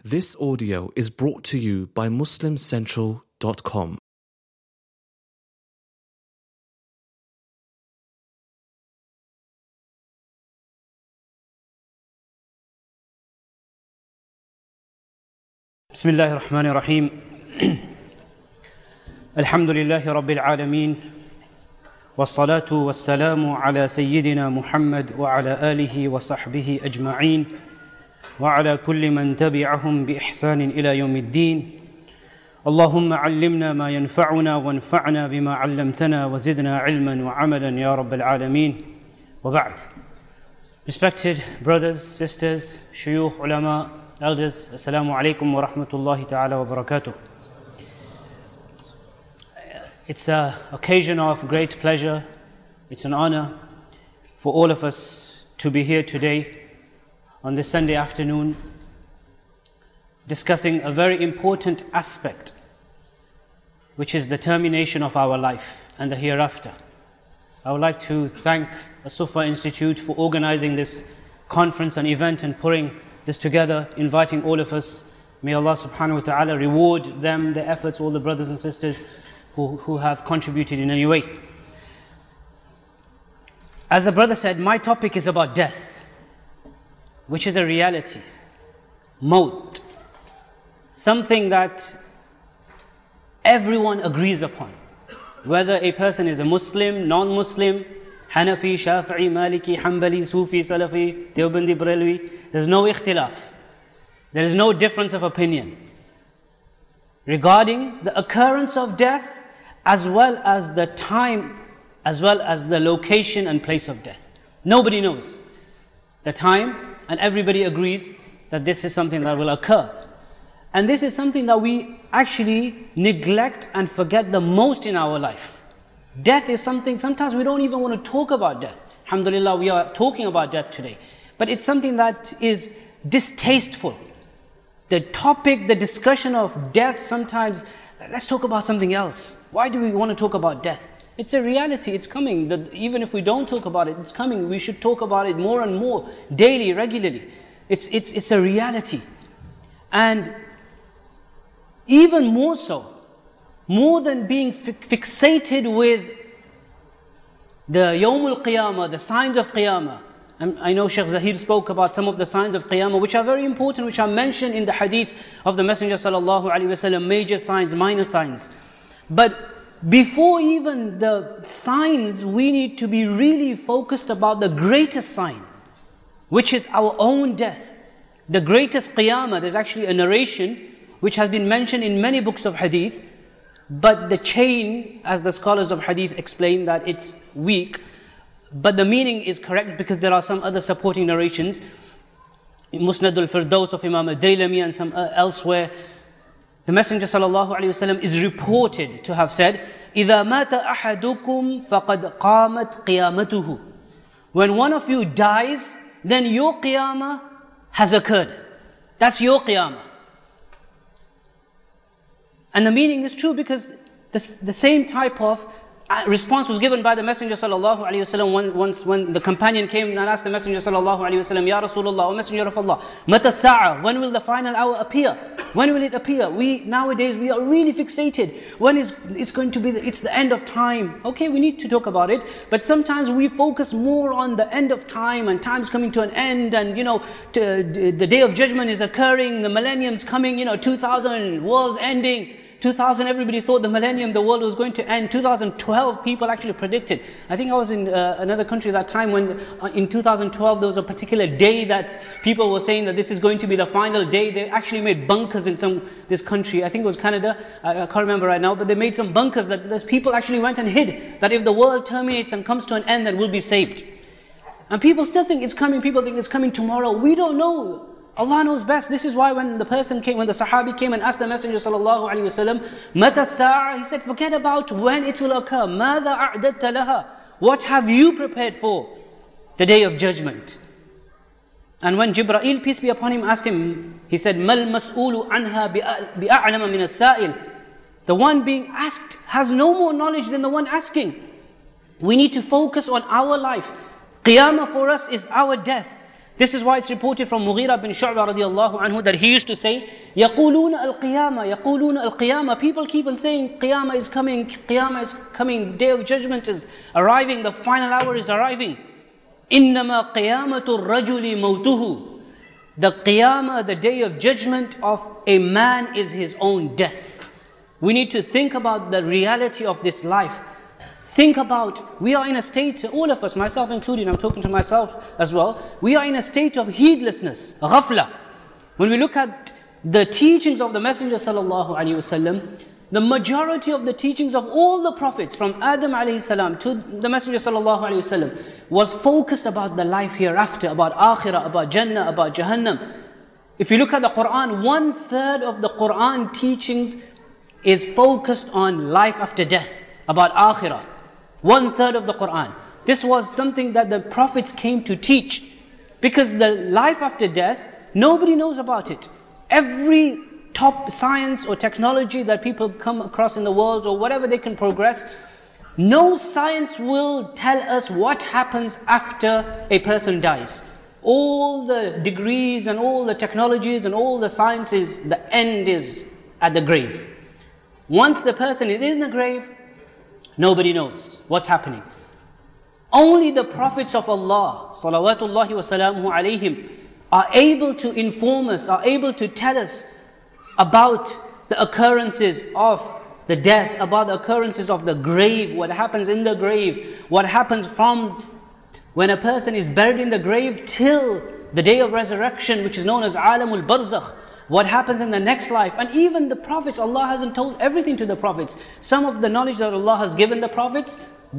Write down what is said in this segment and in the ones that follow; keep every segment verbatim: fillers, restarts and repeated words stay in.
This audio is brought to you by muslim central dot com. بسم الله الرحمن الرحيم الحمد لله رب العالمين والصلاة والسلام على سيدنا محمد وعلى آله وصحبه أجمعين وعلى كل من تبعهم بإحسان إلى يوم الدين اللهم علمنا ما ينفعنا وانفعنا بما علمتنا وزدنا علما وعملا يا رب العالمين وبعد. Respected brothers, sisters, shuyukh, ulama, elders, assalamu alaikum wa rahmatullahi ta'ala wa barakatuh. It's an occasion of great pleasure, it's an honor for all of us to be here today on this Sunday afternoon discussing a very important aspect, which is the termination of our life and the hereafter. I would like to thank the Sufa Institute for organizing this conference and event and putting this together, inviting all of us. May Allah subhanahu wa ta'ala reward them, their efforts, all the brothers and sisters who, who have contributed in any way. As the brother said, my topic is about death, which is a reality. Maut. Something that everyone agrees upon. Whether a person is a Muslim, non-Muslim, Hanafi, Shafi'i, Maliki, Hanbali, Sufi, Salafi, Deobandi, Barelwi, there's no ikhtilaf. There is no difference of opinion regarding the occurrence of death, as well as the time, as well as the location and place of death. Nobody knows the time, and everybody agrees that this is something that will occur. And this is something that we actually neglect and forget the most in our life. Death is something, sometimes we don't even want to talk about death. Alhamdulillah, we are talking about death today. But it's something that is distasteful. The topic, the discussion of death, sometimes, let's talk about something else. Why do we want to talk about death? It's a reality, it's coming. That even if we don't talk about it, it's coming. We should talk about it more and more, daily, regularly. It's, it's, it's a reality. And even more so, more than being fi- fixated with the Yawm al-Qiyamah, the signs of Qiyamah. And I know Shaykh Zahir spoke about some of the signs of Qiyamah, which are very important, which are mentioned in the hadith of the Messenger sallallahu alaihi wasallam, major signs, minor signs. But before even the signs, we need to be really focused about the greatest sign, which is our own death. The greatest Qiyamah. There's actually a narration which has been mentioned in many books of hadith, but the chain, as the scholars of hadith explain, that it's weak, but the meaning is correct because there are some other supporting narrations. Musnad al-Firdaus of Imam al-Daylami and some uh, elsewhere. The Messenger sallallahu alaihi wasallam is reported to have said, إِذَا مَاتَ أَحَدُكُمْ فَقَدْ قَامَتْ قِيَامَتُهُ. When one of you dies, then your qiyamah has occurred. That's your qiyamah. And the meaning is true because the, the same type of response was given by the Messenger sallallahu alaihi wasallam once when the companion came and asked the Messenger sallallahu alaihi wasallam, Ya Rasulullah, O Messenger of Allah, Mata sa'a, when will the final hour appear? When will it appear? We nowadays we are really fixated. When is it's going to be? The, it's the end of time. Okay, we need to talk about it, but sometimes we focus more on the end of time and time's coming to an end, and you know to, the day of judgment is occurring, the millennium's coming. You know, two thousand world's ending. two thousand, everybody thought the millennium, the world was going to end. two thousand twelve, people actually predicted. I think I was in uh, another country that time when uh, in two thousand twelve there was a particular day that people were saying that this is going to be the final day. They actually made bunkers in some this country. I think it was Canada. I, I can't remember right now, but they made some bunkers that those people actually went and hid. That if the world terminates and comes to an end, then we'll be saved. And people still think it's coming. People think it's coming tomorrow. We don't know. Allah knows best. This is why when the person came, when the Sahabi came and asked the Messenger sallallahu alaihi wasallam, Mata sa'a, he said, forget about when it will occur. Mada a'datta laha. What have you prepared for the day of judgment? And when Jibreel, peace be upon him, asked him, he said, Mal mas'ulu anha bi'a'lama min as-sa'il. The one being asked has no more knowledge than the one asking. We need to focus on our life. Qiyamah for us is our death. This is why it's reported from Mughira bin Shu'bah radiallahu anhu that he used to say, يَقُولُونَ الْقِيَامَةِ يَقُولُونَ الْقِيَامَةِ People keep on saying, Qiyamah is coming, Qiyamah is coming, Day of Judgment is arriving, the final hour is arriving. إِنَّمَا قِيَامَةُ الرَّجُلِ مَوْتُهُ The Qiyamah, the Day of Judgment of a man is his own death. We need to think about the reality of this life. Think about, we are in a state, all of us, myself included, I'm talking to myself as well, we are in a state of heedlessness, ghafla. When we look at the teachings of the Messenger sallallahu alaihi wasallam, the majority of the teachings of all the prophets, from Adam alayhi salam to the Messenger sallallahu alaihi wasallam, was focused about the life hereafter, about akhirah, about Jannah, about Jahannam. If you look at the Quran, one third of the Quran teachings is focused on life after death, about akhirah. One third of the Quran. This was something that the prophets came to teach. Because the life after death, nobody knows about it. Every top science or technology that people come across in the world or whatever they can progress, no science will tell us what happens after a person dies. All the degrees and all the technologies and all the sciences, the end is at the grave. Once the person is in the grave, nobody knows what's happening. Only the prophets of Allah, salawatullahi wa salamuhu alayhim, are able to inform us, are able to tell us about the occurrences of the death, about the occurrences of the grave, what happens in the grave, what happens from when a person is buried in the grave till the day of resurrection, which is known as Alamul Barzakh. What happens in the next life. And even the prophets, Allah hasn't told everything to the prophets. Some of the knowledge that Allah has given the prophets,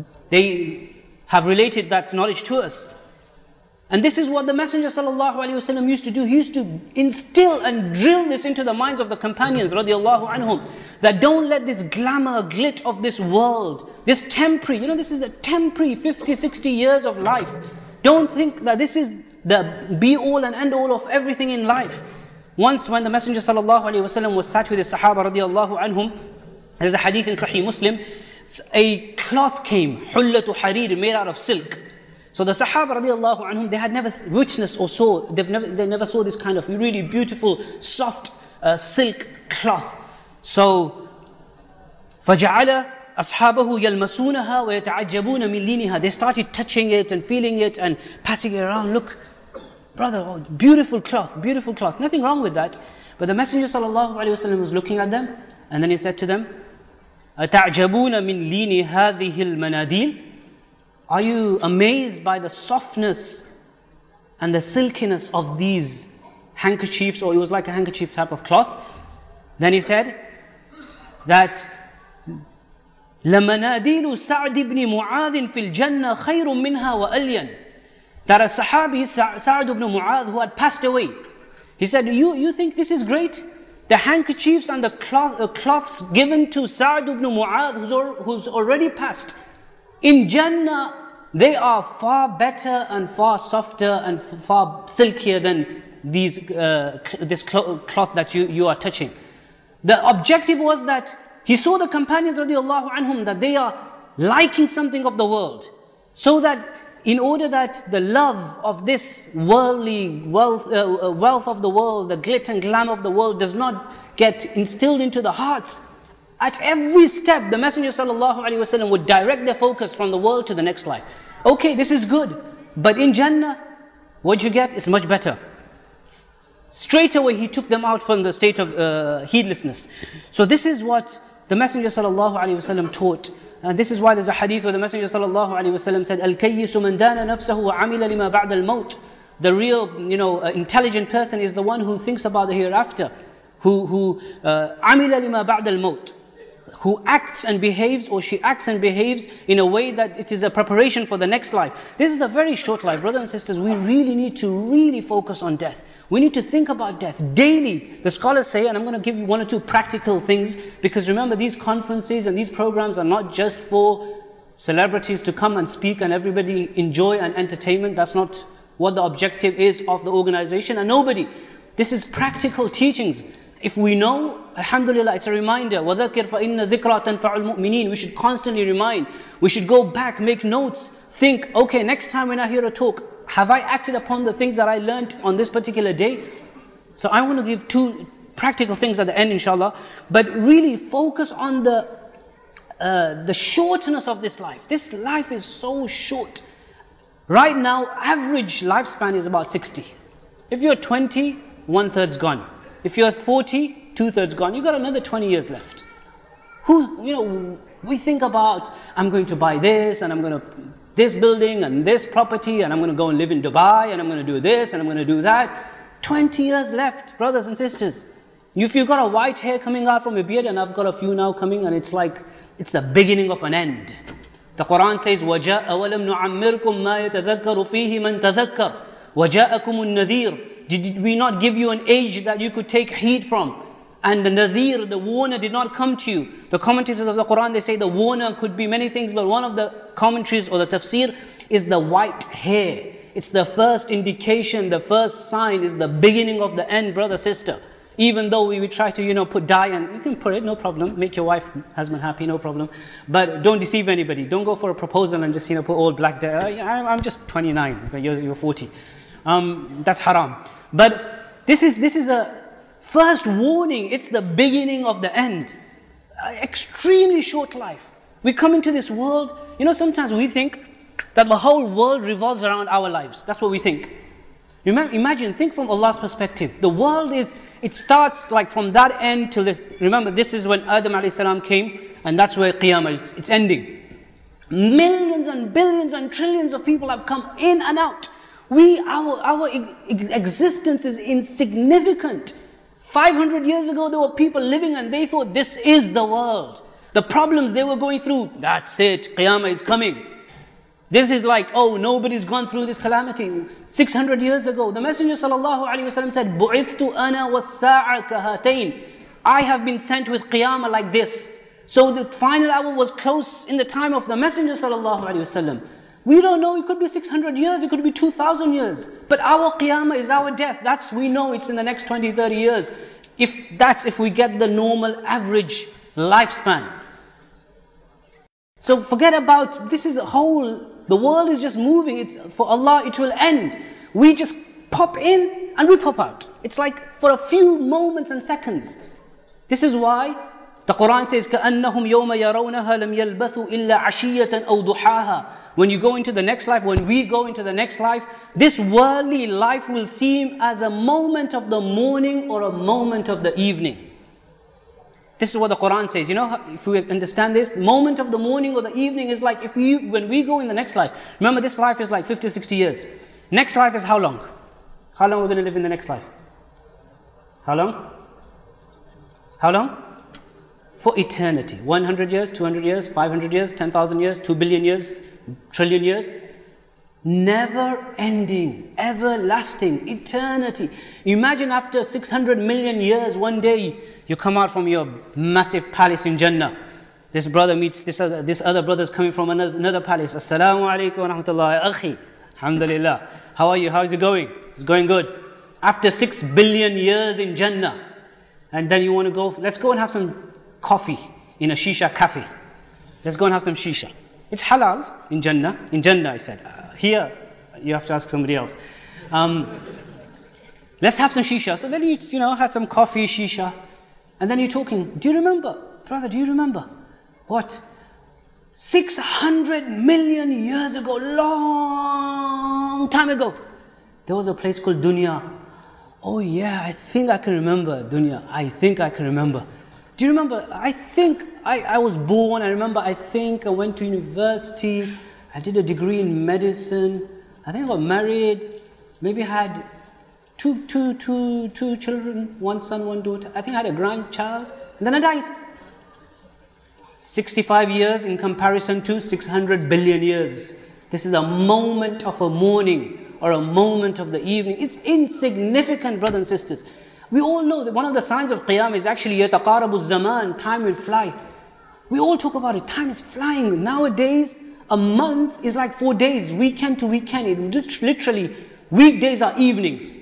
they have related that knowledge to us. And this is what the Messenger sallallahu alaihi wasallam used to do. He used to instill and drill this into the minds of the companions radiallahu anhum, that don't let this glamour, glit of this world, this temporary, you know, this is a temporary fifty, sixty years of life. Don't think that this is the be all and end all of everything in life. Once when the Messenger sallallahu alaihi wasallam was sat with his Sahaba radiallahu anhum, there's a hadith in Sahih Muslim, a cloth came, hullatu harir, made out of silk. So the Sahaba radiallahu anhum, they had never witnessed or saw, they've never, they never saw this kind of really beautiful, soft uh, silk cloth. So, فَجَعَلَ أَصْحَابَهُ يَلْمَسُونَهَا وَيَتَعَجَّبُونَ مِنْ لِينِهَا. They started touching it and feeling it and passing it around. Look, brother, oh, beautiful cloth, beautiful cloth. Nothing wrong with that. But the Messenger sallallahu alaihi wasallam was looking at them, and then he said to them, أَتَعْجَبُونَ مِنْ لِينِ هَذِهِ الْمَنَادِيلِ. Are you amazed by the softness and the silkiness of these handkerchiefs, or it was like a handkerchief type of cloth? Then he said that لَمَنَادِيلُ سَعْدِ بْنِ مُعَاذٍ فِي الْجَنَّةِ خَيْرٌ مِنْهَا وَأَلْيَنَ. That a Sahabi, Sa'd ibn Mu'adh, who had passed away, he said, you, you think this is great? The handkerchiefs and the cloth, uh, cloths given to Sa'd ibn Mu'adh, who's, or, who's already passed, in Jannah, they are far better and far softer and far silkier than these, uh, this cloth that you, you are touching. The objective was that he saw the companions radiallahu anhum, that they are liking something of the world, so that in order that the love of this worldly wealth, uh, wealth of the world, the glit and glam of the world does not get instilled into the hearts. At every step, the Messenger sallallahu alaihi wasallam would direct their focus from the world to the next life. Okay, this is good, but in Jannah, what you get is much better. Straight away, he took them out from the state of uh, heedlessness. So this is what the Messenger sallallahu alaihi wasallam taught. And this is why there's a hadith where the Messenger sallallahu alaihi wasallam said, "Al-kayyisu man dana nafsahu wa amila lima ba'da al-maut." The real, you know, uh, intelligent person is the one who thinks about the hereafter, who who amila lima ba'da al-maut, who acts and behaves, or she acts and behaves in a way that it is a preparation for the next life. This is a very short life, brothers and sisters. We really need to really focus on death. We need to think about death daily. The scholars say, and I'm going to give you one or two practical things, because remember, these conferences and these programs are not just for celebrities to come and speak and everybody enjoy and entertainment. That's not what the objective is of the organization, and nobody. This is practical teachings. If we know, alhamdulillah, it's a reminder. وَذَكِرْ فَإِنَّ ذِكْرَى تَنْفَعُ الْمُؤْمِنِينَ. We should constantly remind. We should go back, make notes, think, okay, next time when I hear a talk, have I acted upon the things that I learned on this particular day? So I want to give two practical things at the end, inshallah, but really focus on the uh, the shortness of this life. This life is so short. Right now, average lifespan is about sixty. If you're twenty, one third's gone. If you're forty, two thirds gone. You got another twenty years left. Who, you know, we think about, I'm going to buy this, and I'm going to this building and this property, and I'm going to go and live in Dubai, and I'm going to do this, and I'm going to do that. twenty years left, brothers and sisters. If you've got a white hair coming out from your beard, and I've got a few now coming, and it's like, it's the beginning of an end. The Quran says, وَجَاءَ وَلَمْ نُعَمِّرْكُمْ مَا يَتَذَكَّرُ فِيهِ مَنْ تَذَكَّرُ وَجَاءَكُمُ النَّذِيرُ. Did we not give you an age that you could take heed from? And the nadhir, the warner, did not come to you. The commentators of the Quran, they say the warner could be many things, but one of the commentaries or the tafsir is the white hair. It's the first indication, the first sign, is the beginning of the end, brother, sister. Even though we would try to, you know, put dye, and you can put it, no problem. Make your wife, husband happy, no problem. But don't deceive anybody. Don't go for a proposal and just, you know, put all black dye. Uh, I'm just twenty-nine, but you're, you're forty. Um, that's haram. But this is this is a first warning. It's the beginning of the end. Uh, extremely short life. We come into this world. You know, sometimes we think that the whole world revolves around our lives. That's what we think. Remember, imagine, think from Allah's perspective. The world is, it starts like from that end till this. Remember, this is when Adam alayhi salam came, and that's where Qiyamah, it's, it's ending. Millions and billions and trillions of people have come in and out. We, our, our existence is insignificant. five hundred years ago, there were people living and they thought this is the world. The problems they were going through, that's it, Qiyamah is coming. This is like, oh, nobody's gone through this calamity. six hundred years ago, the Messenger sallallahu alaihi wasallam said, "Bu'ithtu ana was-sa'a kahatayn." I have been sent with Qiyamah like this. So the final hour was close in the time of the Messenger sallallahu alaihi wasallam. We don't know, it could be six hundred years, it could be two thousand years. But our Qiyamah is our death. That's, we know it's in the next twenty, thirty years. If that's if we get the normal average lifespan. So forget about, this is a whole, the world is just moving. It's for Allah, it will end. We just pop in and we pop out. It's like for a few moments and seconds. This is why the Quran says, كَأَنَّهُمْ يَوْمَ يَرَوْنَهَا لَمْ يَلْبَثُوا إِلَّا عَشِيَّةً أَوْ ضُحَاهَا. When you go into the next life, when we go into the next life, this worldly life will seem as a moment of the morning or a moment of the evening. This is what the Quran says. You know, if we understand this, moment of the morning or the evening is like if we, when we go in the next life. Remember, this life is like fifty, sixty years. Next life is how long? How long are we going to live in the next life? How long? How long? For eternity. one hundred years, two hundred years, five hundred years, ten thousand years, two billion years, trillion years. Never ending, everlasting, eternity. Imagine after six hundred million years, one day you come out from your massive palace in Jannah. This brother meets this other, this other brother's coming from another, another palace. Assalamu alaikum wa rahmatullahi akhi. Alhamdulillah. How are you? How is it going? It's going good. After six billion years in Jannah, and then you want to go, let's go and have some coffee in a shisha cafe. Let's go and have some shisha. It's halal in Jannah. In Jannah, I said. Uh, here, you have to ask somebody else. Um, let's have some shisha. So then you, you know, had some coffee, shisha, and then you're talking. Do you remember, brother? Do you remember what? Six hundred million years ago, long time ago, there was a place called Dunya. Oh yeah, I think I can remember Dunya. I think I can remember. Do you remember? I think I, I was born. I remember. I think I went to university. I did a degree in medicine. I think I got married. Maybe had two, two, two, two children, one son, one daughter. I think I had a grandchild. And then I died. sixty-five years in comparison to six hundred billion years. This is a moment of a morning or a moment of the evening. It's insignificant, brothers and sisters. We all know that one of the signs of Qiyamah is actually يَتَقَارَبُ الزَّمَانِ. Time will fly. We all talk about it. Time is flying. Nowadays, a month is like four days, weekend to weekend. It literally, weekdays are evenings.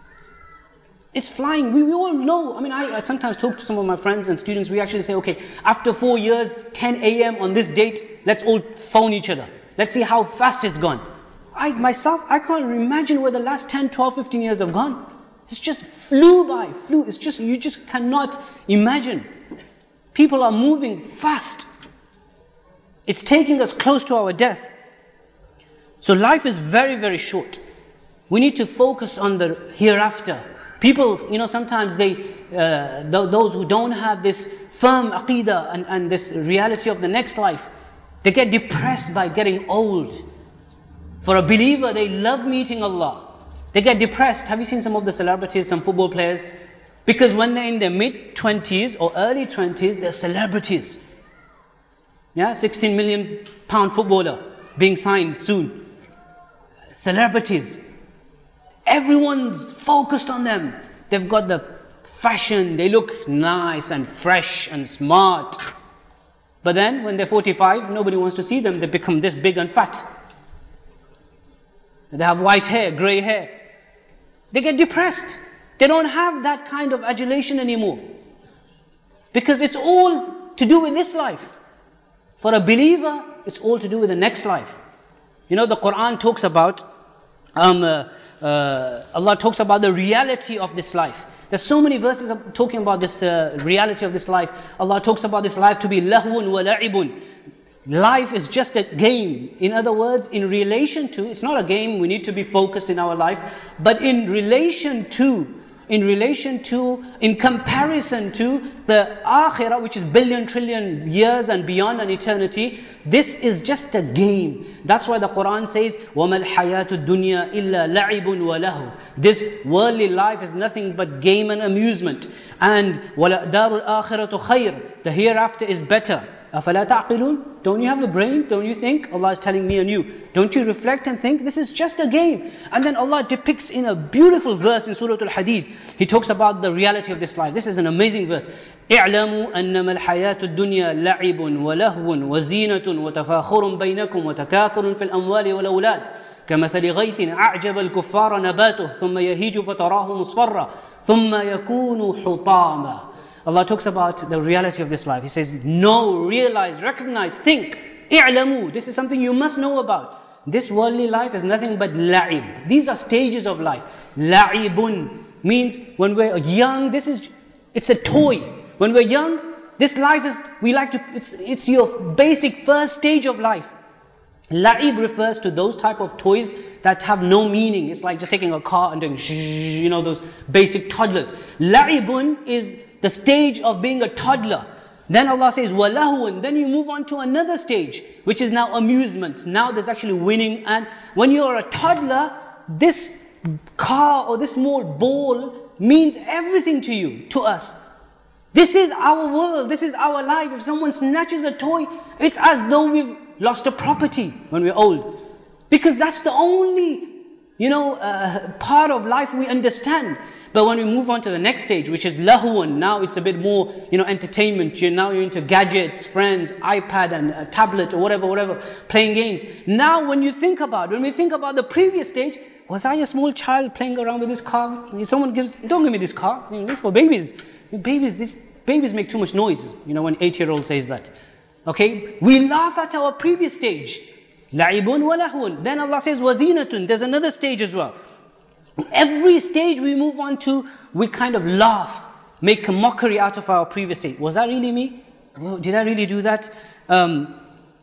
It's flying. We, we all know. I mean, I, I sometimes talk to some of my friends and students. We actually say, okay, after four years, ten a m on this date, let's all phone each other. Let's see how fast it's gone. I myself, I can't imagine where the last ten, twelve, fifteen years have gone. It's just flew by, flew. It's just, you just cannot imagine. People are moving fast. It's taking us close to our death. So life is very, very short. We need to focus on the hereafter. People, you know, sometimes they, uh, th- those who don't have this firm aqidah and, and this reality of the next life, they get depressed by getting old. For a believer, they love meeting Allah. They get depressed. Have you seen some of the celebrities, some football players? Because when they're in their mid-twenties or early twenties, they're celebrities. Yeah, sixteen million pound footballer being signed soon. Celebrities. Everyone's focused on them. They've got the fashion, they look nice and fresh and smart. But then when they're forty-five, nobody wants to see them. They become this big and fat. They have white hair, grey hair. They get depressed. They don't have that kind of adulation anymore. Because it's all to do with this life. For a believer, it's all to do with the next life. You know, the Quran talks about, um, uh, uh, Allah talks about the reality of this life. There's so many verses talking about this uh, reality of this life. Allah talks about this life to be lahwun wa la'ibun. Life is just a game. In other words, in relation to, it's not a game, we need to be focused in our life, but in relation to, in relation to, in comparison to the akhirah, which is billion, trillion years and beyond an eternity, this is just a game. That's why the Quran says, وَمَا الْحَيَاةُ الدُّنْيَا إِلَّا لَعِبٌ وَلَهُ. This worldly life is nothing but game and amusement. And وَلَأْدَارُ الْآخِرَةُ خَيْرٌ. The hereafter is better. أَفَلَا تَعْقِلُونَ? Don't you have a brain? Don't you think? Allah is telling me and you. Don't you reflect and think this is just a game? And then Allah depicts in a beautiful verse in Surah Al-Hadid. He talks about the reality of this life. This is an amazing verse. اعلموا أنما الحياة الدنيا لعب ولهو وزينة وتفاخر بينكم وتكاثر في الأموال والأولاد كمثل غيث أعجب الكفار نباته ثم يهيج فتراه مصفرا ثم يكون حطاما. Allah talks about the reality of this life. He says, know, realize, recognize, think. اعلموا. This is something you must know about. This worldly life is nothing but la'ib. These are stages of life. La'ibun means when we're young, this is, it's a toy. When we're young, this life is, we like to, it's, it's your basic first stage of life. La'ib refers to those type of toys that have no meaning. It's like just taking a car and doing shh, you know, those basic toddlers. La'ibun is the stage of being a toddler. Then Allah says, وَلَهُوًا. Then you move on to another stage, which is now amusements. Now there's actually winning. And when you're a toddler, this car or this small ball means everything to you, to us. This is our world. This is our life. If someone snatches a toy, it's as though we've lost a property when we're old. Because that's the only, you know, uh, part of life we understand. But when we move on to the next stage, which is lahwan, now it's a bit more, you know, entertainment. You're, now you're into gadgets, friends, iPad and a tablet or whatever, whatever, playing games. Now when you think about, when we think about the previous stage, was I a small child playing around with this car? Someone gives, don't give me this car. You know, this is for babies. Babies, this, babies make too much noise, you know, when eight-year-old says that. Okay? We laugh at our previous stage. La'ibun wa lahun. Then Allah says, wazinatun. There's another stage as well. Every stage we move on to, we kind of laugh, make a mockery out of our previous stage. Was that really me? Did I really do that? Um,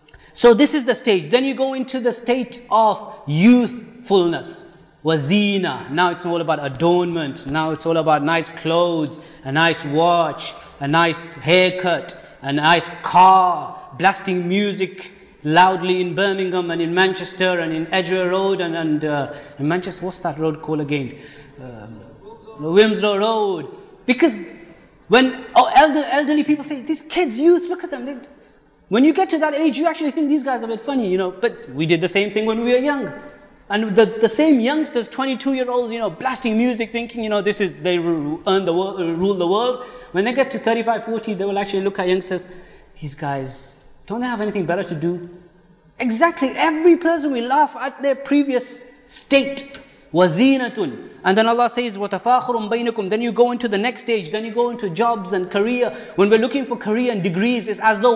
so this is the stage. Then you go into the state of youthfulness. Wazina. Now it's all about adornment. Now it's all about nice clothes, a nice watch, a nice haircut, a nice car, blasting music loudly in Birmingham and in Manchester and in Edgware Road and, and uh, in Manchester, what's that road called again? Um, Wilmslow Road. Because when oh, elder, elderly people say, these kids, youth, look at them. They, when you get to that age, you actually think these guys are a bit funny, you know. But we did the same thing when we were young. And the, the same youngsters, twenty-two-year-olds, you know, blasting music, thinking, you know, this is, they earn the world, rule the world. When they get to thirty-five, forty, they will actually look at youngsters, these guys, don't they have anything better to do? Exactly, every person will laugh at their previous state. Wazinatun. And then Allah says, وَتَفَاخُرٌ بَيْنَكُمْ. Then you go into the next stage, then you go into jobs and career. When we're looking for career and degrees, it's as though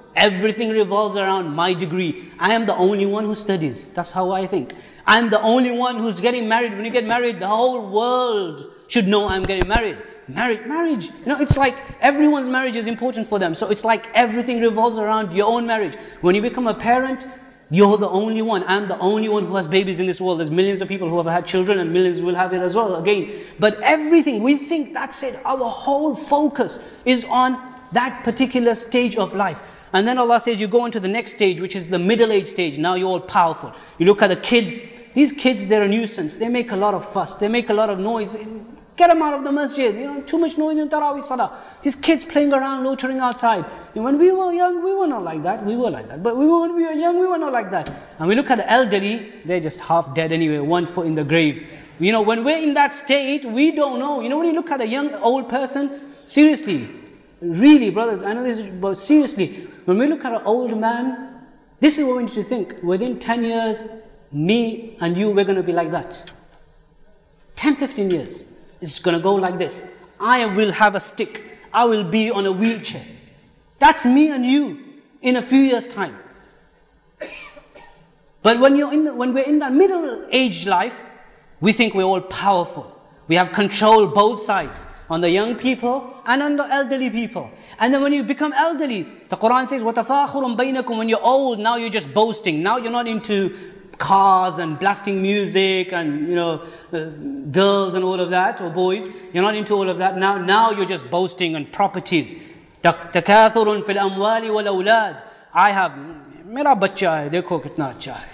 Everything revolves around my degree. I am the only one who studies. That's how I think. I'm the only one who's getting married. When you get married, the whole world should know I'm getting married. Marriage, marriage. You know, it's like everyone's marriage is important for them. So it's like everything revolves around your own marriage. When you become a parent, you're the only one. I'm the only one who has babies in this world. There's millions of people who have had children and millions will have it as well again. But everything, we think that's it. Our whole focus is on that particular stage of life. And then Allah says you go into the next stage, which is the middle age stage. Now you're all powerful. You look at the kids. These kids, they're a nuisance. They make a lot of fuss. They make a lot of noise. Get them out of the masjid. You know, too much noise in Tarawih Salah. These kids playing around, loitering outside. And when we were young, we were not like that. We were like that. But we were, when we were young, we were not like that. And we look at the elderly, they're just half dead anyway, one foot in the grave. You know, when we're in that state, we don't know. You know, when you look at a young, old person, seriously, really, brothers, I know this, but seriously, when we look at an old man, this is what we need to think. Within ten years, me and you, we're going to be like that. ten, fifteen years. It's going to go like this. I will have a stick. I will be on a wheelchair. That's me and you in a few years' time. But when, you're in the, when we're in that middle-aged life, we think we're all powerful. We have control both sides, on the young people and on the elderly people. And then when you become elderly, the Quran says, وَتَفَاخُرٌ بَيْنَكُمْ. When you're old, now you're just boasting. Now you're not into cars and blasting music and, you know, uh, girls and all of that, or boys. You're not into all of that now. Now you're just boasting on properties. تَكَاثُرٌ فِي الْأَمْوَالِ وَالْأَوْلَادِ. I have, mera bacha hai, dekho kitna acha hai.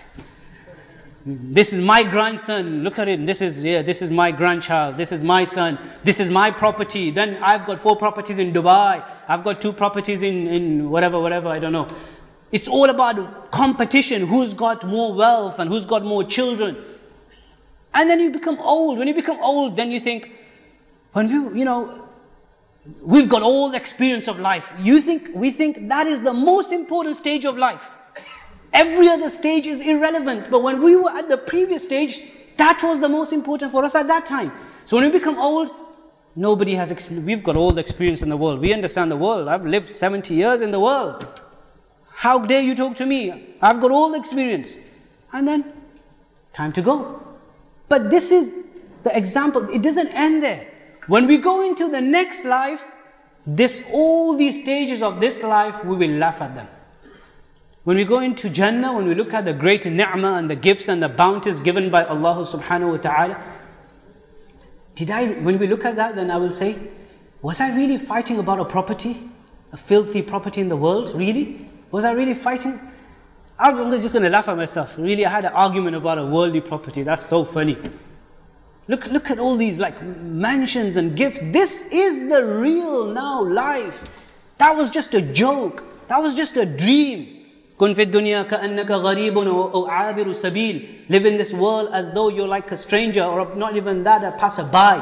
This is my grandson, look at it, this is, yeah, this is my grandchild, this is my son, this is my property. Then I've got four properties in Dubai, I've got two properties in, in whatever, whatever, I don't know. It's all about competition, who's got more wealth and who's got more children. And then you become old. When you become old, then you think, when we, you know, we've got all the experience of life. You think, we think that is the most important stage of life. Every other stage is irrelevant. But when we were at the previous stage, that was the most important for us at that time. So when we become old, nobody has experience. We've got all the experience in the world. We understand the world. I've lived seventy years in the world. How dare you talk to me? I've got all the experience. And then, time to go. But this is the example. It doesn't end there. When we go into the next life, this all these stages of this life, we will laugh at them. When we go into Jannah, when we look at the great ni'mah and the gifts and the bounties given by Allah subhanahu wa ta'ala, did I, when we look at that, then I will say, was I really fighting about a property? A filthy property in the world? Really? Was I really fighting? I'm just going to laugh at myself. Really, I had an argument about a worldly property. That's so funny. Look, look at all these like mansions and gifts. This is the real now life. That was just a joke. That was just a dream. كن في الدنيا كأنك غريب أو عابر سبيل. Live in this world as though you're like a stranger, or not even that, a passerby.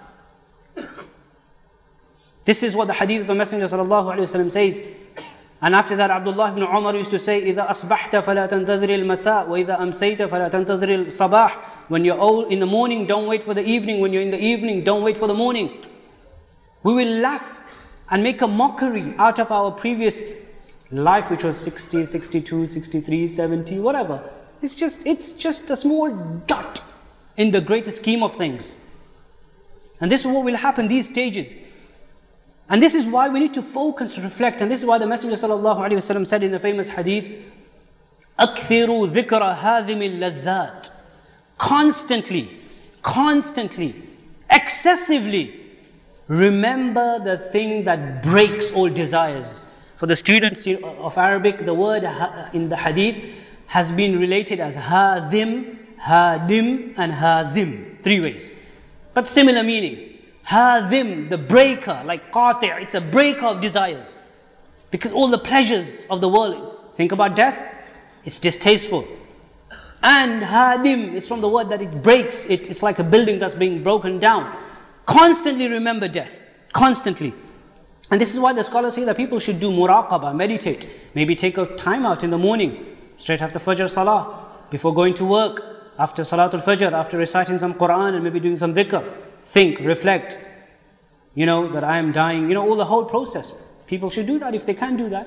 This is what the hadith of the Messenger sallallahu alaihi wasallam says. And after that, Abdullah ibn Umar used to say, إذا أصبحت فلا تنتظر المساء وإذا أمسيت فلا تنتظر الصباح. When you're old in the morning, don't wait for the evening. When you're in the evening, don't wait for the morning. We will laugh and make a mockery out of our previous life, which was sixty, sixty-two, sixty-three, seventy, whatever. It's just, it's just a small dot in the greater scheme of things. And this is what will happen, these stages. And this is why we need to focus, reflect. And this is why the Messenger sallallahu alaihi wasallam said in the famous hadith, أَكْثِرُوا ذِكْرَ هَذِمِ اللَّذَّاتِ. Constantly, constantly, excessively, remember the thing that breaks all desires. For the students of Arabic, the word in the hadith has been related as hadim, hadim and hazim. Three ways. But similar meaning. Hadim, the breaker, like qati', it's a breaker of desires. Because all the pleasures of the world, think about death, it's distasteful. And hadim, it's from the word that it breaks, it, it's like a building that's being broken down. Constantly remember death, constantly. And this is why the scholars say that people should do muraqabah, meditate. Maybe take a time out in the morning, straight after Fajr Salah, before going to work, after Salatul Fajr, after reciting some Quran and maybe doing some dhikr. Think, reflect, you know, that I am dying, you know, all the whole process. People should do that if they can do that.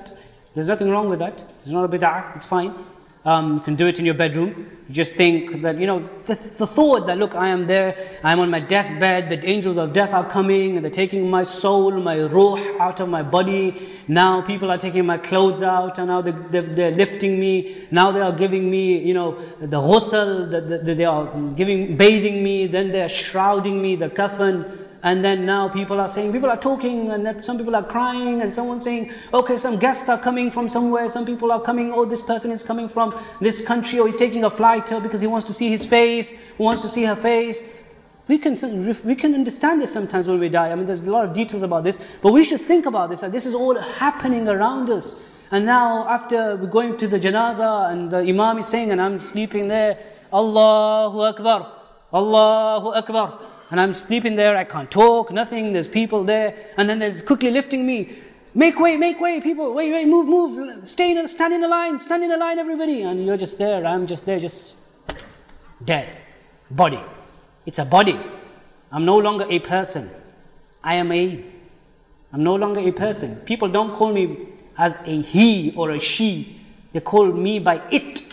There's nothing wrong with that. It's not a bid'ah, it's fine. Um, you can do it in your bedroom. You just think that, you know, the, the thought that, look, I am there, I'm on my deathbed, the angels of death are coming, and they're taking my soul, my ruh out of my body. Now people are taking my clothes out, and now they, they, they're lifting me. Now they are giving me, you know, the ghusl, the, the, they are giving, bathing me, then they're shrouding me, the kafan. And then now people are saying, people are talking, and then some people are crying, and someone saying, okay, some guests are coming from somewhere, some people are coming, oh, this person is coming from this country, or he's taking a flight because he wants to see his face, who wants to see her face. We can, we can understand this sometimes when we die. I mean, there's a lot of details about this, but we should think about this, that this is all happening around us. And now after we're going to the janazah, and the imam is saying, and I'm sleeping there, Allahu Akbar, Allahu Akbar. And I'm sleeping there, I can't talk, nothing, there's people there, and then there's quickly lifting me. Make way, make way, people, wait, wait, move, move, stay in, stand in the line, stand in the line, everybody. And you're just there, I'm just there, just dead. Body. It's a body. I'm no longer a person. I am a, I'm no longer a person. People don't call me as a he or a she. They call me by it.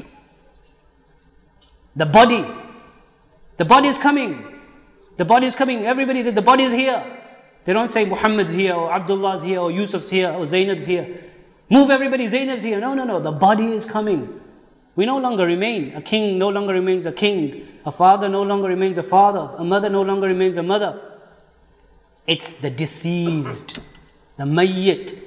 The body. The body is coming. The body is coming, everybody, the body is here. They don't say Muhammad's here, or Abdullah's here, or Yusuf's here, or Zainab's here. Move everybody, Zainab's here. No, no, no, the body is coming. We no longer remain. A king no longer remains a king. A father no longer remains a father. A mother no longer remains a mother. It's the deceased, the mayyit.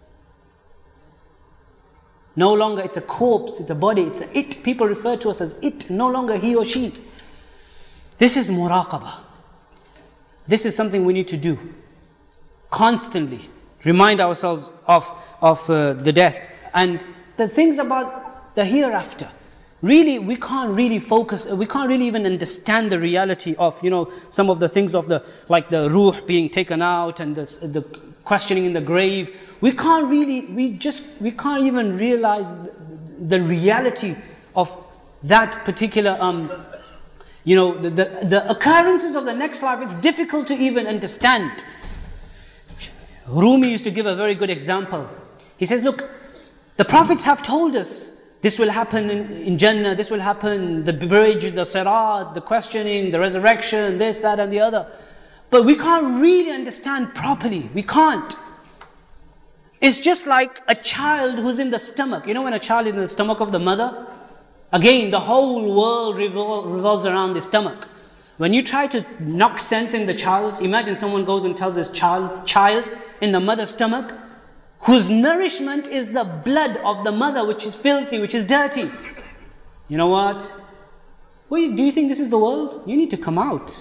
No longer, it's a corpse, it's a body, it's a it. People refer to us as it, no longer he or she. This is muraqabah. This is something we need to do. Constantly remind ourselves of, of uh, the death. And the things about the hereafter. Really, we can't really focus, we can't really even understand the reality of, you know, some of the things of the, like the ruh being taken out and the, the questioning in the grave. We can't really, we just, we can't even realize the, the reality of that particular um, You know, the, the, the occurrences of the next life, it's difficult to even understand. Rumi used to give a very good example. He says, look, the prophets have told us this will happen in, in Jannah, this will happen, the bridge, the sirat, the questioning, the resurrection, this, that and the other. But we can't really understand properly. We can't. It's just like a child who's in the stomach. You know when a child is in the stomach of the mother? Again, the whole world revol- revolves around the stomach. When you try to knock sense in the child, imagine someone goes and tells this child, child in the mother's stomach, whose nourishment is the blood of the mother, which is filthy, which is dirty. You know what? Well, do you think this is the world? You need to come out.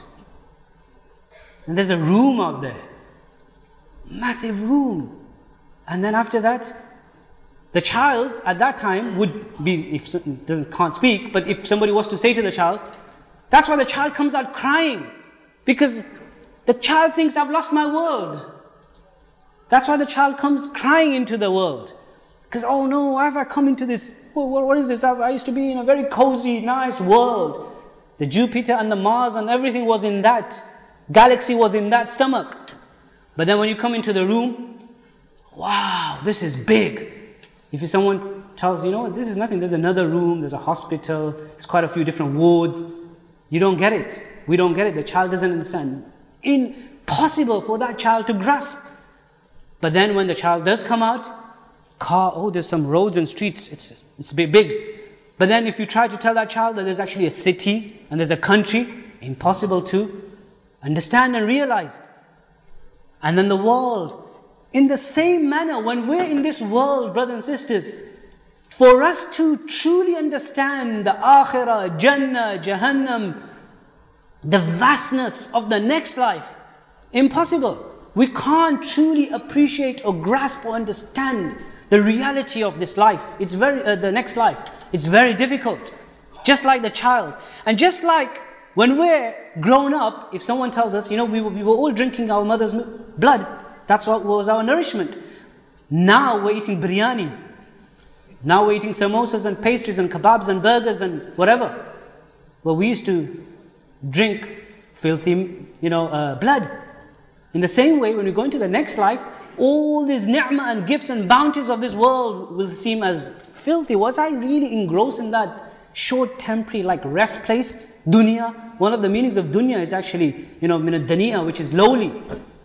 And there's a room out there. Massive room. And then after that, the child at that time would be, if doesn't can't speak, but if somebody was to say to the child, that's why the child comes out crying, because the child thinks, I've lost my world. That's why the child comes crying into the world, because oh no, why have I come into this? What, what is this? I used to be in a very cozy, nice world. The Jupiter and the Mars and everything was in that galaxy, was in that stomach. But then when you come into the room, wow, this is big. If someone tells you, you know, this is nothing, there's another room, there's a hospital, there's quite a few different wards, you don't get it. We don't get it. The child doesn't understand. Impossible for that child to grasp. But then when the child does come out, car, oh, there's some roads and streets, it's, it's a bit big. But then if you try to tell that child that there's actually a city and there's a country, impossible to understand and realize. And then the world. In the same manner, when we're in this world, brothers and sisters, for us to truly understand the akhirah, Jannah, Jahannam, the vastness of the next life, impossible. We can't truly appreciate or grasp or understand the reality of this life. It's very, uh, the next life. It's very difficult. Just like the child. And just like when we're grown up, if someone tells us, you know, we were, we were all drinking our mother's blood, that's what was our nourishment. Now we're eating biryani. Now we're eating samosas and pastries and kebabs and burgers and whatever. Well, we used to drink filthy, you know, uh, blood. In the same way, when we go into the next life, all these ni'mah and gifts and bounties of this world will seem as filthy. Was I really engrossed in that short temporary like rest place? Dunya. One of the meanings of dunya is actually, you know, min ad-daniya, which is lowly.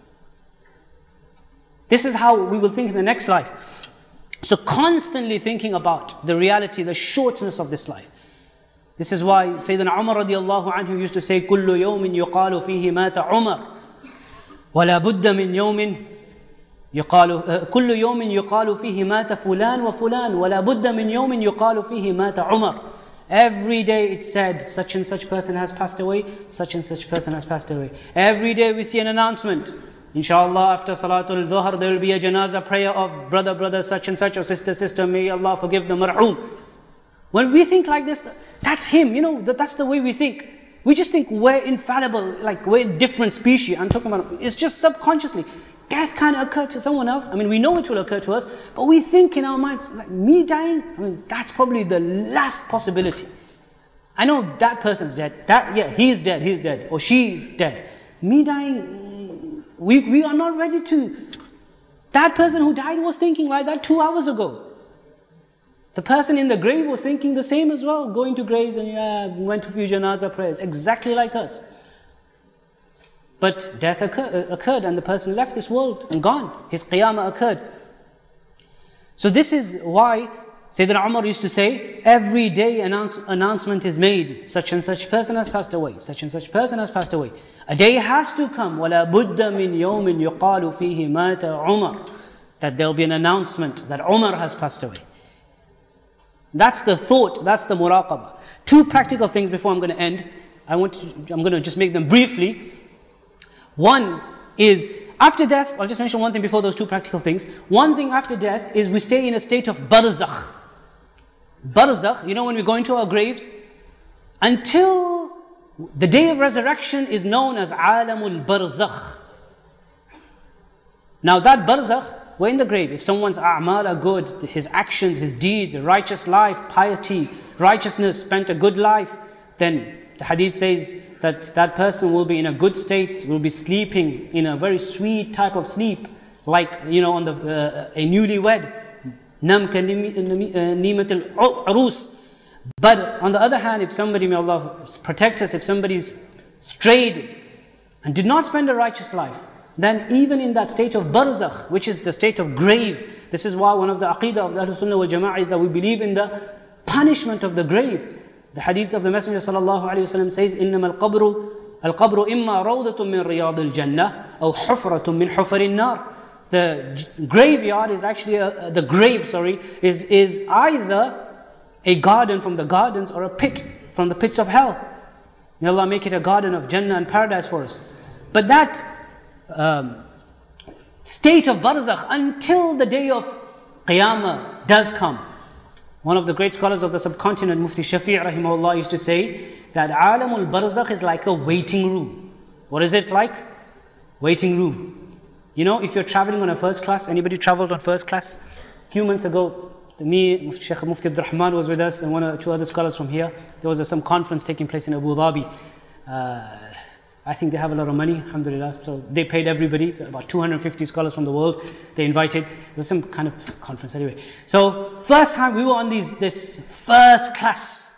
This is how we will think in the next life. So constantly thinking about the reality, the shortness of this life. This is why Sayyidina Umar radiallahu anhu used to say, كُلُّ يَوْمٍ يُقَالُ فِيهِ مَاتَ عُمَرٍ وَلَا بُدَّ مِنْ يَوْمٍ يقال كل يوم يقال فيه مات فلان وفلان ولا بد من يوم يقال فيه مات عمر. Every day it's said, such and such person has passed away, such and such person has passed away. Every day we see an announcement. Inshallah, after Salatul Dhuhr, there will be a janazah prayer of brother, brother, such and such, or sister, sister, may Allah forgive the marhum. When we think like this, that's him, you know, that, that's the way we think. We just think we're infallible, like we're a different species. I'm talking about, it's just subconsciously. Death can occur to someone else. I mean, we know it will occur to us, but we think in our minds, like me dying, I mean, that's probably the last possibility. I know that person's dead. That, yeah, he's dead, he's dead, or she's dead. Me dying, we, we are not ready to. That person who died was thinking like that two hours ago. The person in the grave was thinking the same as well, going to graves and yeah, went to a few janazah prayers, exactly like us. But death occur, uh, occurred and the person left this world and gone. His qiyamah occurred. So this is why Sayyidina Umar used to say, every day announce, announcement is made, such and such person has passed away, such and such person has passed away. A day has to come, وَلَا بُدَّ مِنْ يَوْمٍ يُقَالُ فِيهِ مَاتَ عُمَرٍ, that there will be an announcement that Umar has passed away. That's the thought, that's the muraqabah. Two practical things before I'm going to end. I want to, I'm going to just make them briefly. One is, after death, I'll just mention one thing before those two practical things. One thing after death is we stay in a state of barzakh. Barzakh, you know, when we go into our graves, until the day of resurrection is known as alamul barzakh. Now that barzakh, we're in the grave. If someone's a'mal are good, his actions, his deeds, a righteous life, piety, righteousness, spent a good life, then the hadith says that that person will be in a good state, will be sleeping in a very sweet type of sleep, like, you know, on the uh, a newlywed. Nam ka nimatil urus. But on the other hand, if somebody, may Allah protect us, if somebody's strayed and did not spend a righteous life, then even in that state of barzakh, which is the state of grave, this is why one of the aqidah of the Ahlul Sunnah wal Jama'ah is that we believe in the punishment of the grave. The hadith of the Messenger sallallahu alaihi wasallam says, إِنَّمَا الْقَبْرُ الْقَبْرُ إِمَّا رَوْضَةٌ مِّن رِيَاضِ الْجَنَّةِ أَوْ حُفْرَةٌ مِّن حُفَرِ النَّارِ. The graveyard is actually, a, the grave, sorry, is, is either a garden from the gardens or a pit from the pits of hell. May Allah make it a garden of Jannah and paradise for us. But that um, state of barzakh until the day of Qiyamah does come. One of the great scholars of the subcontinent, Mufti Shafi' rahimahullah, used to say that alamul barzakh is like a waiting room. What is it like? Waiting room. You know, if you're traveling on a first class, anybody traveled on first class? A few months ago, me, Sheikh Mufti Abdul Rahman was with us and one or two other scholars from here. There was a, some conference taking place in Abu Dhabi. Uh, I think they have a lot of money, alhamdulillah. So they paid everybody, about two hundred fifty scholars from the world. They invited. It was some kind of conference anyway. So first time we were on these this first class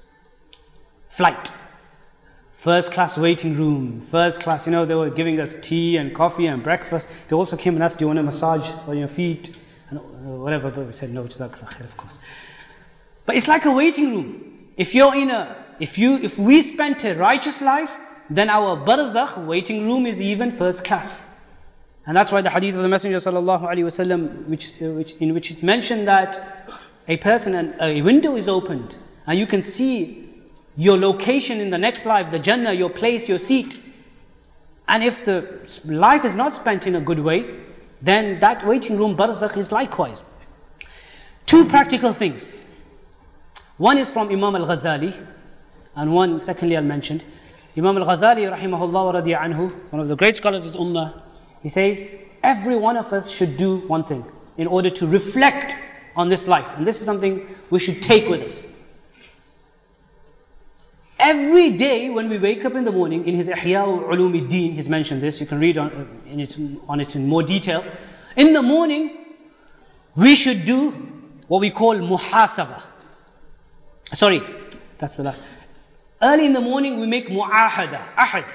flight. First class waiting room, first class, you know, they were giving us tea and coffee and breakfast. They also came and asked, do you want a massage on your feet? And whatever, but we said no, jazakallah khair, of course. But it's like a waiting room. If you're in a, if you, if we spent a righteous life, then our barzakh waiting room is even first class. And that's why the hadith of the Messenger sallallahu alaihi wasallam, which, uh, which, in which it's mentioned that a person, and a window is opened, and you can see your location in the next life, the Jannah, your place, your seat. And if the life is not spent in a good way, then that waiting room, barzakh, is likewise. Two practical things. One is from Imam al-Ghazali, and one, secondly, I mentioned. Imam al-Ghazali, rahimahullah wa radiya anhu, one of the great scholars of Ummah, he says, every one of us should do one thing in order to reflect on this life. And this is something we should take with us. Every day when we wake up in the morning, in his Ihya Ulumuddin, he's mentioned this, you can read on, in it, on it in more detail. In the morning, we should do what we call muhasabah. Sorry, that's the last. Early in the morning, we make mu'ahada, ahad.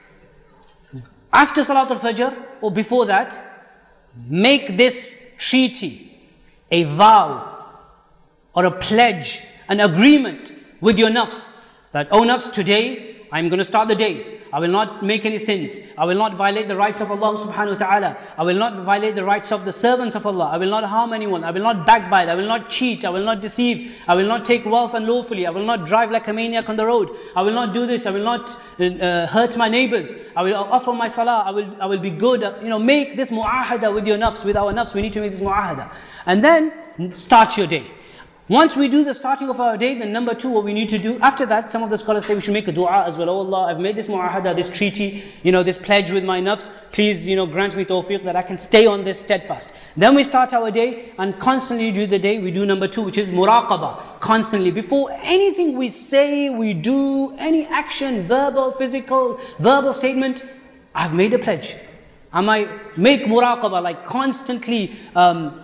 After Salatul Fajr, or before that, make this treaty, a vow, or a pledge, an agreement with your nafs, that, oh nafs, today, I'm going to start the day. I will not make any sins. I will not violate the rights of Allah subhanahu wa ta'ala. I will not violate the rights of the servants of Allah. I will not harm anyone. I will not backbite. I will not cheat. I will not deceive. I will not take wealth unlawfully. I will not drive like a maniac on the road. I will not do this. I will not uh, hurt my neighbors. I will offer my salah. I will, I will be good. You know, make this mu'ahada with your nafs, with our nafs. We need to make this mu'ahada. And then start your day. Once we do the starting of our day, then number two, what we need to do, after that, some of the scholars say we should make a dua as well. Oh Allah, I've made this mu'ahada, this treaty, you know, this pledge with my nafs. Please, you know, grant me tawfiq that I can stay on this steadfast. Then we start our day and constantly do the day. We do number two, which is muraqabah. Constantly, before anything we say, we do, any action, verbal, physical, verbal statement, I've made a pledge. I might make muraqabah, like constantly um,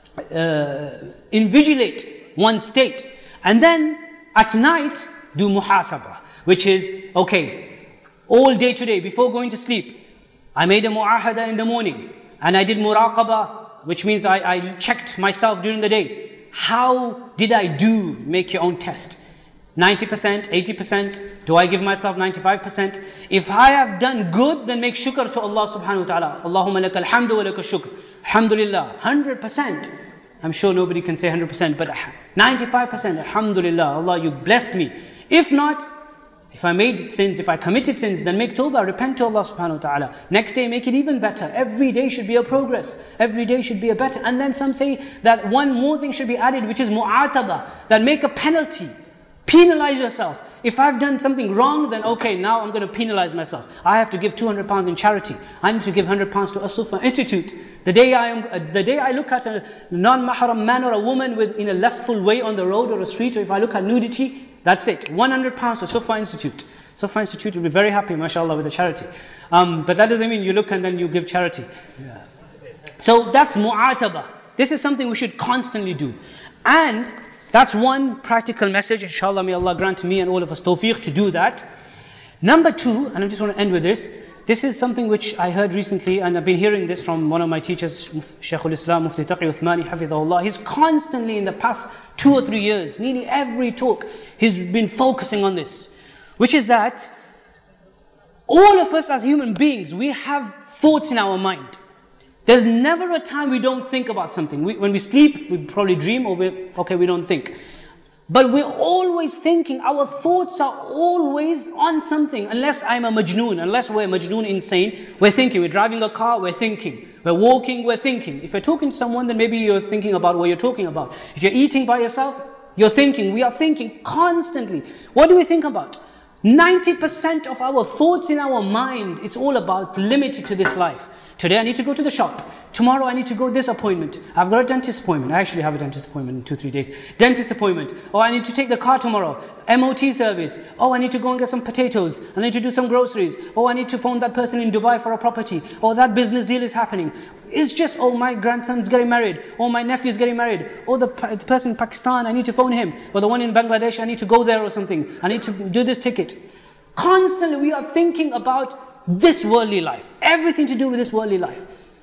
uh, invigilate one state. And then at night, do muhasabah, which is, okay, all day today, before going to sleep, I made a mu'ahada in the morning, and I did muraqabah, which means I, I checked myself during the day. How did I do? Make your own test. ninety percent, eighty percent, do I give myself ninety-five percent? If I have done good, then make shukr to Allah subhanahu wa ta'ala. Allahumma laka alhamdu wa laka shukr. Alhamdulillah, one hundred percent. I'm sure nobody can say one hundred percent, but ninety-five percent, alhamdulillah, Allah, you blessed me. If not, if I made sins, if I committed sins, then make tawbah, repent to Allah subhanahu wa ta'ala. Next day, make it even better. Every day should be a progress. Every day should be a better. And then some say that one more thing should be added, which is mu'atabah, that make a penalty. Penalize yourself. If I've done something wrong, then okay, now I'm going to penalize myself. I have to give two hundred pounds in charity. I need to give one hundred pounds to As-Sufa Institute. The day I am, uh, the day I look at a non-mahram man or a woman with in a lustful way on the road or a street, or if I look at nudity, that's it. one hundred pounds to Sufa Institute. Sufa Institute will be very happy, mashallah, with the charity. Um, but that doesn't mean you look and then you give charity. Yeah. So that's mu'atabah. This is something we should constantly do. And that's one practical message. Inshallah, may Allah grant me and all of us tawfiq to do that. Number two, and I just want to end with this. This is something which I heard recently, and I've been hearing this from one of my teachers, Shaykhul Islam, Mufti Taqi Uthmani, Hafidhahullah. He's constantly in the past two or three years, nearly every talk, he's been focusing on this. Which is that all of us as human beings, we have thoughts in our mind. There's never a time we don't think about something. We, when we sleep, we probably dream, or we okay, we don't think. But we're always thinking. Our thoughts are always on something. Unless I'm a majnoon, unless we're majnoon insane, we're thinking. We're driving a car, we're thinking. We're walking, we're thinking. If you're talking to someone, then maybe you're thinking about what you're talking about. If you're eating by yourself, you're thinking. We are thinking constantly. What do we think about? ninety percent of our thoughts in our mind, it's all about limited to this life. Today I need to go to the shop. Tomorrow I need to go this appointment. I've got a dentist appointment. I actually have a dentist appointment in two, three days. Dentist appointment. Oh, I need to take the car tomorrow. M O T service. Oh, I need to go and get some potatoes. I need to do some groceries. Oh, I need to phone that person in Dubai for a property. Oh, that business deal is happening. It's just, oh, my grandson's getting married. Oh, my nephew's getting married. Oh, the, the person in Pakistan, I need to phone him. Or the one in Bangladesh, I need to go there or something. I need to do this ticket. Constantly we are thinking about this worldly life, everything to do with this worldly life.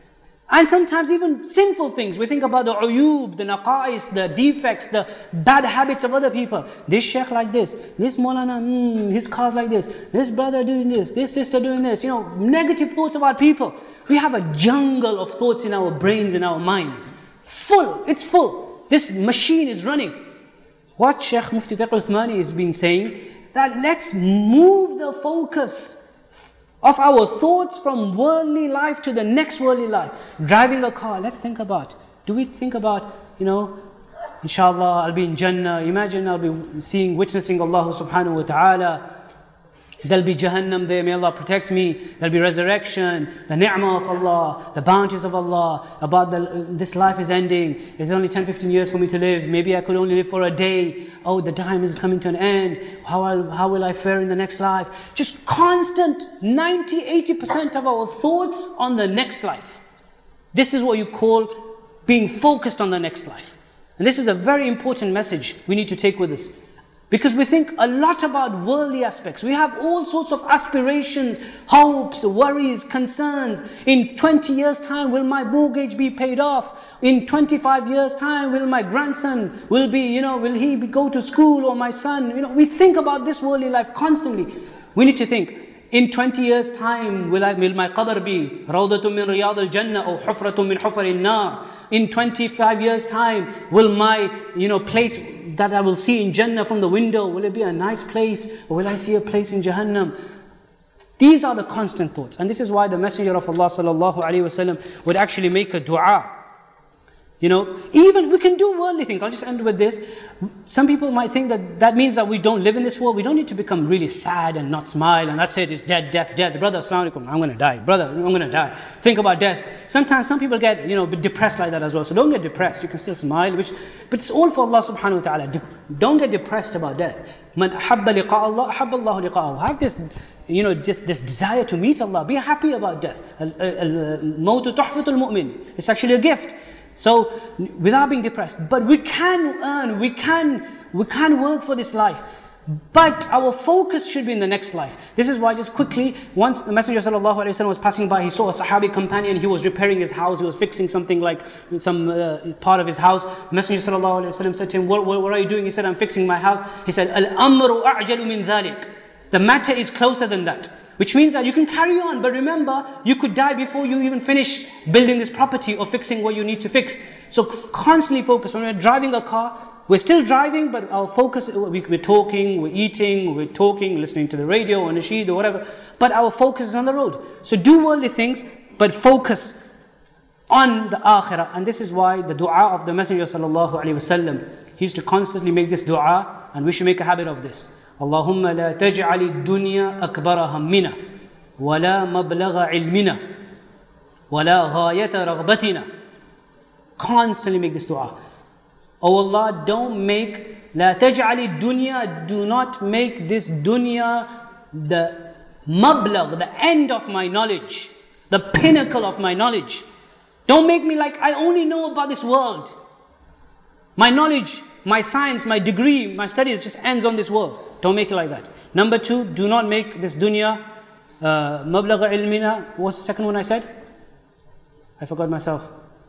And sometimes even sinful things. We think about the uyub, the naqais, the defects, the bad habits of other people. This sheikh like this, this Maulana, mm, his car's like this, this brother doing this, this sister doing this. You know, negative thoughts about people. We have a jungle of thoughts in our brains, in our minds. Full, it's full. This machine is running. What Shaykh Mufti Taqi Uthmani is being saying, that let's move the focus of our thoughts from worldly life to the next worldly life. Driving a car, let's think about, do we think about, you know, inshallah I'll be in Jannah, imagine I'll be seeing, witnessing Allah subhanahu wa ta'ala, there'll be Jahannam there, may Allah protect me, there'll be resurrection, the ni'mah of Allah, the bounties of Allah, about the, this life is ending, there's only ten, fifteen years for me to live, maybe I could only live for a day, oh the time is coming to an end, how, I'll, how will I fare in the next life? Just constant ninety, eighty percent of our thoughts on the next life. This is what you call being focused on the next life. And this is a very important message we need to take with us. Because we think a lot about worldly aspects. We have all sorts of aspirations, hopes, worries, concerns. In twenty years' time, will my mortgage be paid off? In twenty-five years' time, will my grandson will be, you know, will he be, go to school, or my son? You know, we think about this worldly life constantly. We need to think, in twenty years' time, will, I, will my qabr be rawdatun min riyad al-jannah or hufratun min hufar al-nar? In twenty-five years' time, will my, you know, place that I will see in Jannah from the window, will it be a nice place, or will I see a place in Jahannam? These are the constant thoughts. And this is why the Messenger of Allah sallallahu alaihi wasallam would actually make a dua. You know, even we can do worldly things. I'll just end with this. Some people might think that that means that we don't live in this world. We don't need to become really sad and not smile and that's it. It's death, death, death. Brother, assalamu alaikum, I'm going to die. Brother, I'm going to die. Think about death. Sometimes some people get, you know, depressed like that as well. So don't get depressed. You can still smile, which, but it's all for Allah subhanahu wa ta'ala. Don't get depressed about death. Man ahabba liqa Allah, ahabba Allah liqa'ahu. Have this, you know, just this desire to meet Allah. Be happy about death. Al-mawtu tuhfatul mu'min. It's actually a gift. So, without being depressed, but we can earn, we can, we can work for this life, but our focus should be in the next life. This is why, just quickly, once the Messenger sallallahu alaihi wasallam was passing by, he saw a Sahabi companion. He was repairing his house. He was fixing something like some uh, part of his house. The Messenger sallallahu alaihi wasallam said to him, what, what, what are you doing? He said, I'm fixing my house. He said, Al-amru a'jalu min dhalik. The matter is closer than that. Which means that you can carry on, but remember, you could die before you even finish building this property or fixing what you need to fix. So constantly focus. When we're driving a car, we're still driving, but our focus, we're talking, we're eating, we're talking, listening to the radio or nasheed or whatever, but our focus is on the road. So do worldly things, but focus on the akhirah. And this is why the dua of the Messenger sallallahu alaihi wasallam, he used to constantly make this dua, and we should make a habit of this. اللهم لا تجعل الدنيا أكبر همنا ولا مبلغ علمنا ولا غاية رغبتنا. Constantly make this dua. Oh Allah, don't make لا تجعل الدنيا, do not make this dunya the mablagh, the end of my knowledge, the pinnacle of my knowledge. Don't make me like I only know about this world. My knowledge, my science, my degree, my studies just ends on this world. Don't make it like that. Number two, do not make this dunya mablagha ilmina. What's the second one I said? I forgot myself.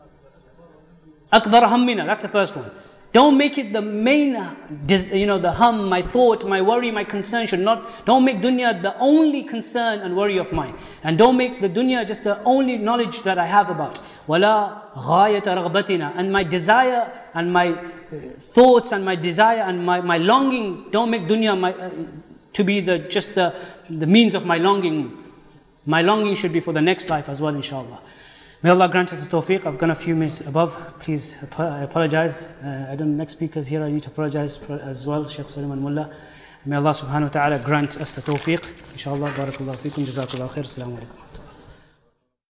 Akbar hammina, that's the first one. Don't make it the main, you know, the hum, my thought, my worry, my concern should not, don't make dunya the only concern and worry of mine. And don't make the dunya just the only knowledge that I have about. Wala ghayata raghbatina. And my desire and my thoughts and my desire and my, my longing, don't make dunya my, uh, to be the just the, the means of my longing. My longing should be for the next life as well, inshallah. May Allah grant us tawfiq. I've gone a few minutes above. Please, I apologize. Uh, I don't know, next speakers here, I need to apologize as well, Shaykh Sulaiman Mullah. May Allah subhanahu wa ta'ala grant us the tawfiq. Inshallah, barakallahu feekum, jazakallahu khair, assalamu alaikum.